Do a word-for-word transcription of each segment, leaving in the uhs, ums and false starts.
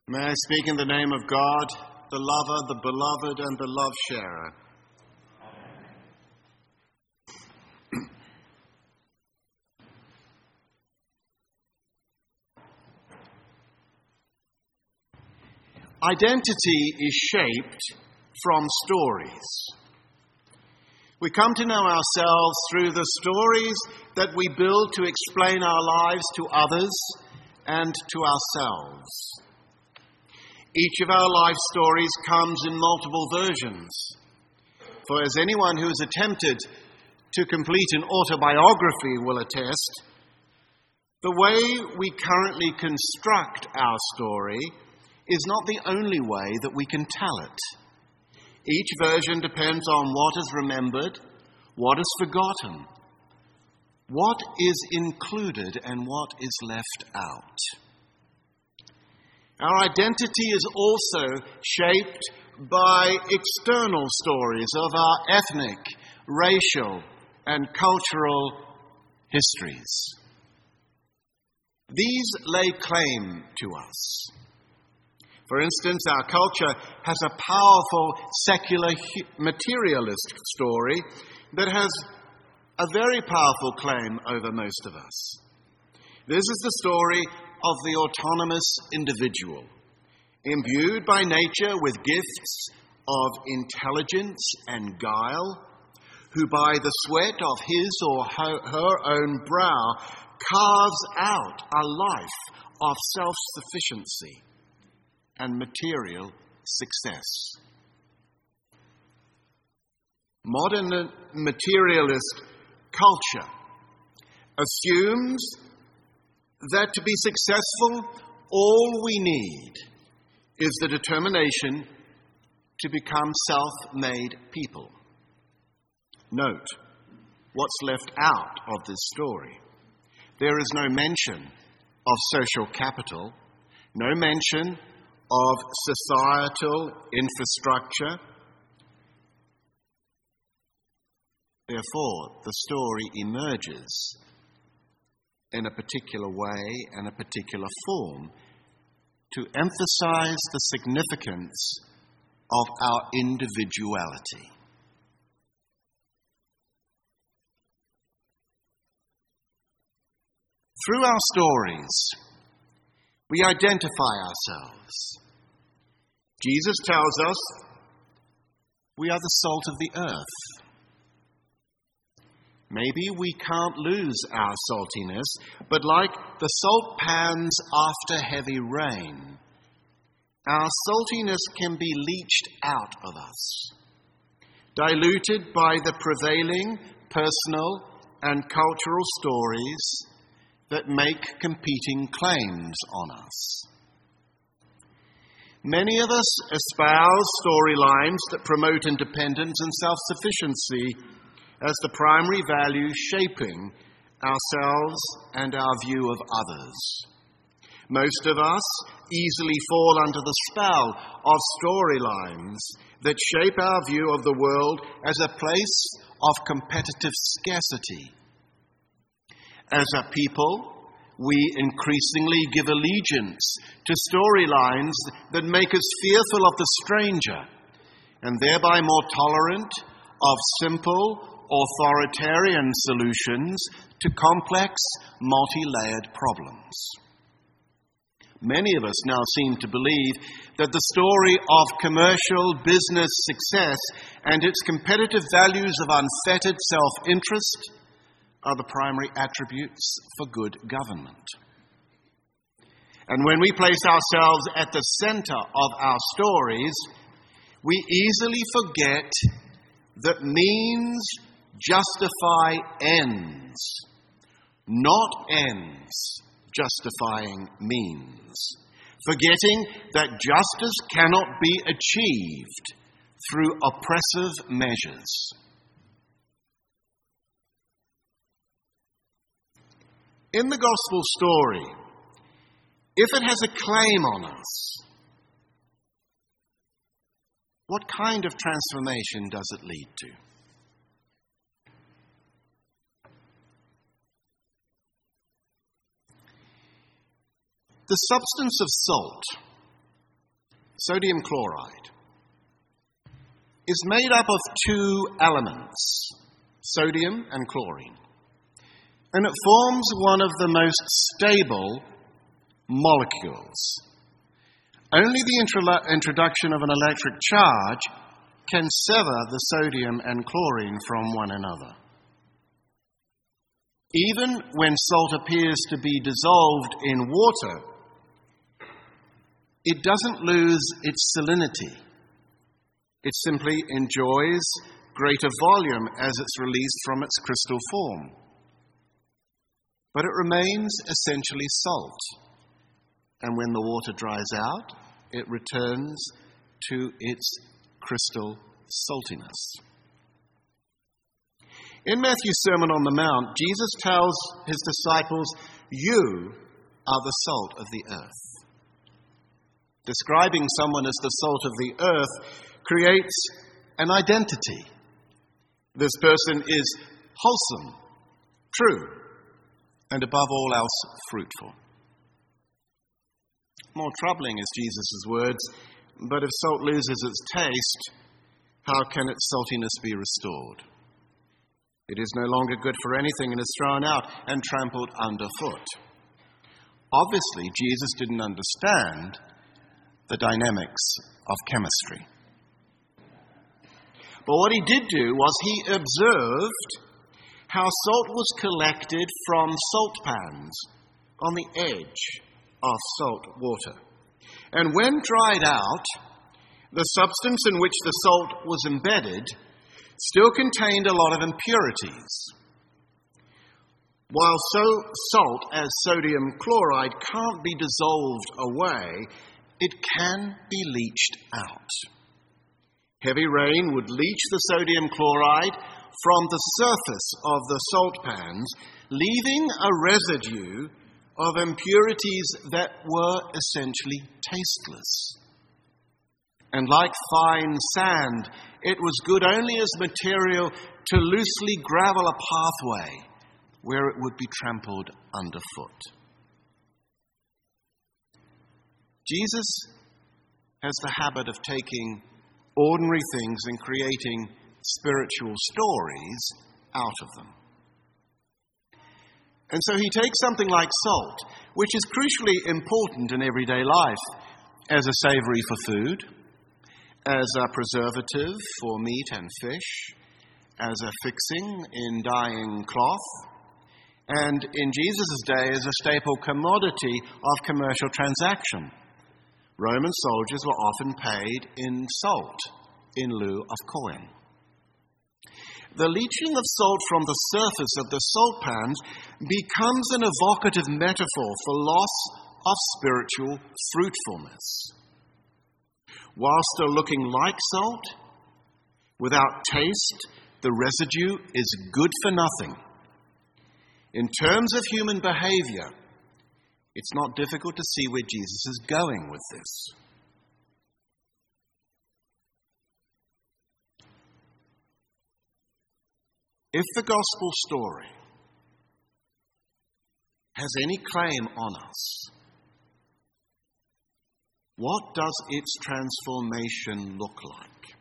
May I speak in the name of God, the lover, the beloved, and the love-sharer. Identity is shaped from stories. We come to know ourselves through the stories that we build to explain our lives to others and to ourselves. Each of our life stories comes in multiple versions. For as anyone who has attempted to complete an autobiography will attest, the way we currently construct our story is not the only way that we can tell it. Each version depends on what is remembered, what is forgotten, what is included, and what is left out. Our identity is also shaped by external stories of our ethnic, racial, and cultural histories. These lay claim to us. For instance, our culture has a powerful secular materialist story that has a very powerful claim over most of us. This is the story of the autonomous individual, imbued by nature with gifts of intelligence and guile, who by the sweat of his or her own brow carves out a life of self-sufficiency and material success. Modern materialist culture assumes that to be successful, all we need is the determination to become self-made people. Note what's left out of this story. There is no mention of social capital, no mention of societal infrastructure. Therefore, the story emerges in a particular way and a particular form to emphasize the significance of our individuality. Through our stories, we identify ourselves. Jesus tells us we are the salt of the earth. Maybe we can't lose our saltiness, but like the salt pans after heavy rain, our saltiness can be leached out of us, diluted by the prevailing personal and cultural stories that make competing claims on us. Many of us espouse storylines that promote independence and self-sufficiency as the primary values shaping ourselves and our view of others. Most of us easily fall under the spell of storylines that shape our view of the world as a place of competitive scarcity. As a people, we increasingly give allegiance to storylines that make us fearful of the stranger and thereby more tolerant of simple, authoritarian solutions to complex, multi-layered problems. Many of us now seem to believe that the story of commercial business success and its competitive values of unfettered self-interest are the primary attributes for good government. And when we place ourselves at the center of our stories, we easily forget that means justify ends, not ends justifying means, forgetting that justice cannot be achieved through oppressive measures. In the gospel story, if it has a claim on us, what kind of transformation does it lead to? The substance of salt sodium chloride, is made up of two elements, sodium and chlorine. And it forms one of the most stable molecules. Only the intro- introduction of an electric charge can sever the sodium and chlorine from one another. Even when salt appears to be dissolved in water, it doesn't lose its salinity. It simply enjoys greater volume as it's released from its crystal form. But it remains essentially salt. And when the water dries out, it returns to its crystal saltiness. In Matthew's Sermon on the Mount, Jesus tells his disciples, "You are the salt of the earth." Describing someone as the salt of the earth creates an identity. This person is wholesome, true, and above all else, fruitful. More troubling is Jesus' words, "But if salt loses its taste, how can its saltiness be restored? It is no longer good for anything and is thrown out and trampled underfoot." Obviously, Jesus didn't understand the dynamics of chemistry. But what he did do was he observed how salt was collected from salt pans on the edge of salt water. And when dried out, the substance in which the salt was embedded still contained a lot of impurities. While so salt as sodium chloride can't be dissolved away, it can be leached out. Heavy rain would leach the sodium chloride from the surface of the salt pans, leaving a residue of impurities that were essentially tasteless. And like fine sand, it was good only as material to loosely gravel a pathway where it would be trampled underfoot. Jesus has the habit of taking ordinary things and creating spiritual stories out of them. And so he takes something like salt, which is crucially important in everyday life, as a savory for food, as a preservative for meat and fish, as a fixing in dyeing cloth, and in Jesus' day as a staple commodity of commercial transaction. Roman soldiers were often paid in salt in lieu of coin. The leaching of salt from the surface of the salt pans becomes an evocative metaphor for loss of spiritual fruitfulness. While still looking like salt, without taste, the residue is good for nothing. In terms of human behavior, it's not difficult to see where Jesus is going with this. If the gospel story has any claim on us, what does its transformation look like?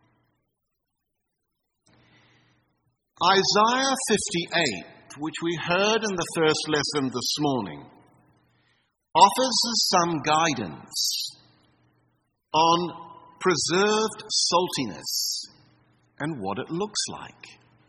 Isaiah fifty-eight, which we heard in the first lesson this morning, offers us some guidance on preserved saltiness and what it looks like.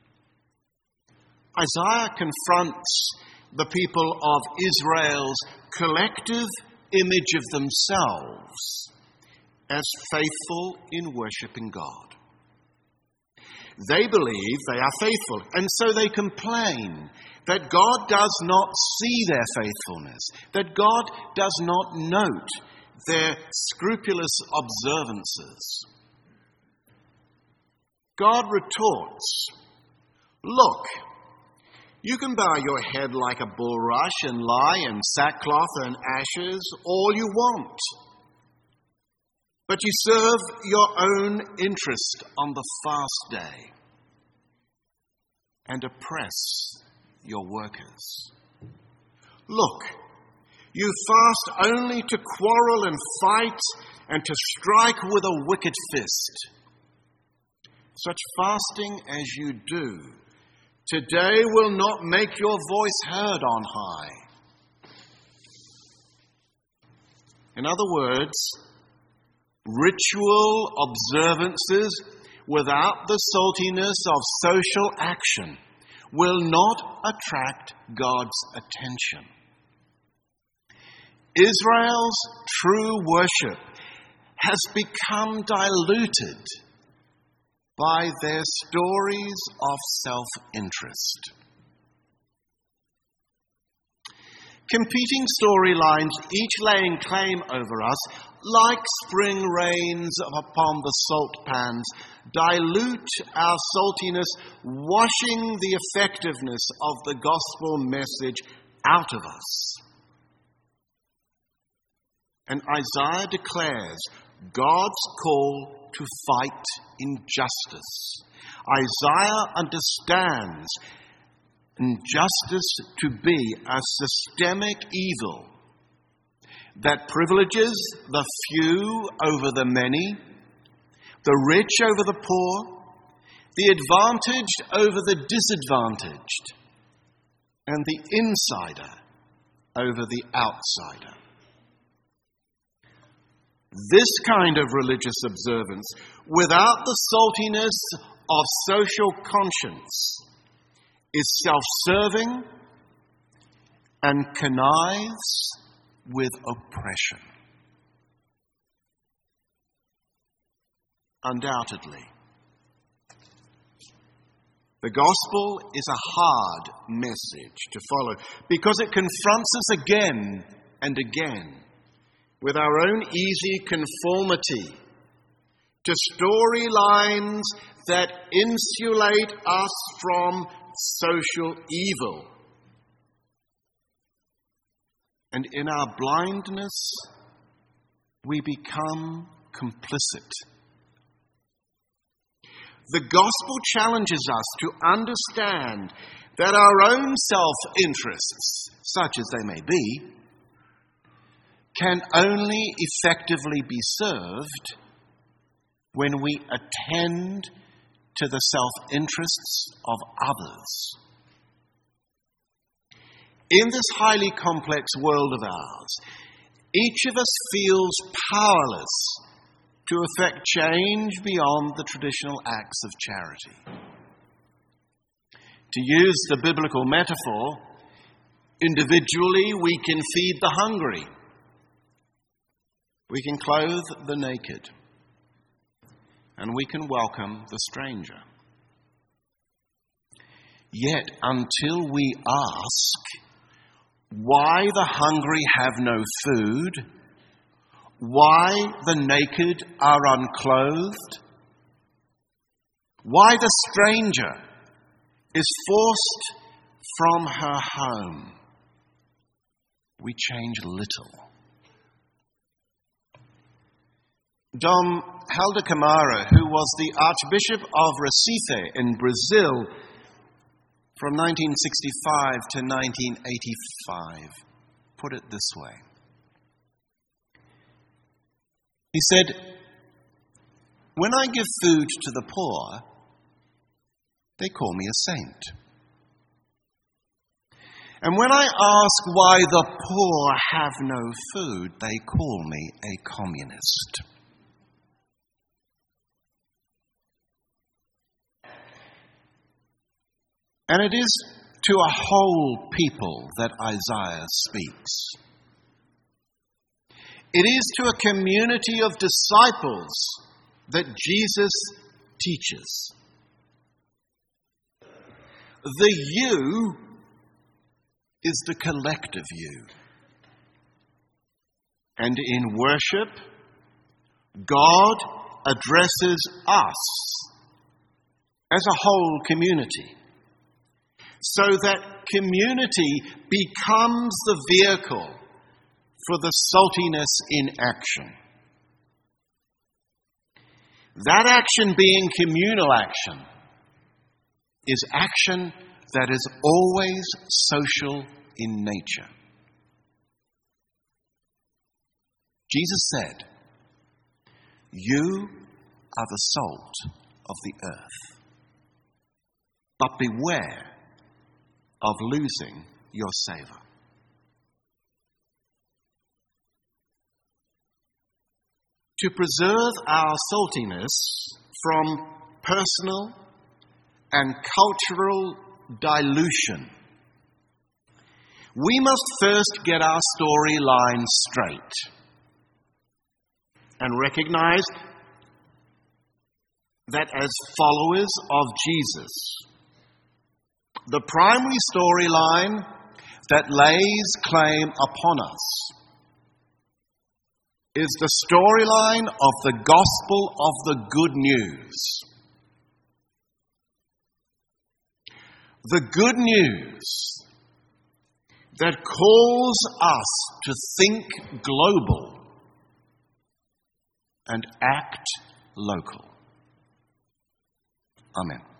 Isaiah confronts the people of Israel's collective image of themselves as faithful in worshiping God. They believe they are faithful, and so they complain that God does not see their faithfulness, that God does not note their scrupulous observances. God retorts, "Look, you can bow your head like a bulrush and lie in sackcloth and ashes all you want. But you serve your own interest on the fast day and oppress your workers. Look, you fast only to quarrel and fight and to strike with a wicked fist. Such fasting as you do today will not make your voice heard on high. In other words, ritual observances without the saltiness of social action will not attract God's attention. Israel's true worship has become diluted by their stories of self-interest. Competing storylines, each laying claim over us, like spring rains upon the salt pans, dilute our saltiness, washing the effectiveness of the gospel message out of us. And Isaiah declares God's call to fight injustice. Isaiah understands injustice to be a systemic evil that privileges the few over the many, the rich over the poor, the advantaged over the disadvantaged, and the insider over the outsider. This kind of religious observance, without the saltiness of social conscience, is self-serving and connives with oppression. Undoubtedly, the gospel is a hard message to follow because it confronts us again and again with our own easy conformity to storylines that insulate us from social evil. And in our blindness, we become complicit. The gospel challenges us to understand that our own self-interests, such as they may be, can only effectively be served when we attend to the self-interests of others. In this highly complex world of ours, each of us feels powerless to effect change beyond the traditional acts of charity. To use the biblical metaphor, individually we can feed the hungry. We can clothe the naked. And we can welcome the stranger. Yet, until we ask why the hungry have no food, why the naked are unclothed, why the stranger is forced from her home, we change little. Dom Helder Camara, who was the Archbishop of Recife in Brazil from nineteen sixty-five to nineteen eighty-five, put it this way. He said, "When I give food to the poor, they call me a saint. And when I ask why the poor have no food, they call me a communist." And it is to a whole people that Isaiah speaks. It is to a community of disciples that Jesus teaches. The you is the collective you. And in worship, God addresses us as a whole community, so that community becomes the vehicle for the saltiness in action. That action being communal action is action that is always social in nature. Jesus said, You are the salt of the earth. But beware of losing your savour. To preserve our saltiness from personal and cultural dilution, we must first get our storyline straight and recognize that as followers of Jesus, the primary storyline that lays claim upon us is the storyline of the gospel of the good news. The good news that calls us to think global and act local. Amen.